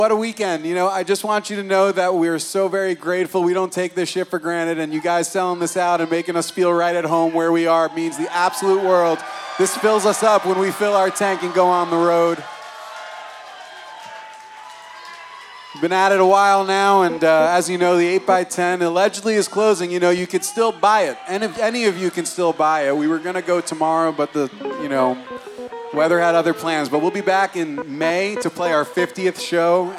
What a weekend. You know, I just want you to know that we're so very grateful. We don't take this shit for granted, and you guys selling this out and making us feel right at home where we are means the absolute world. This fills us up when we fill our tank and go on the road. We've been at it a while now, and as you know, the 8x10 allegedly is closing. You know, you could still buy it, and if any of you can still buy it. We were going to go tomorrow, but weather had other plans. But we'll be back in May to play our 50th show.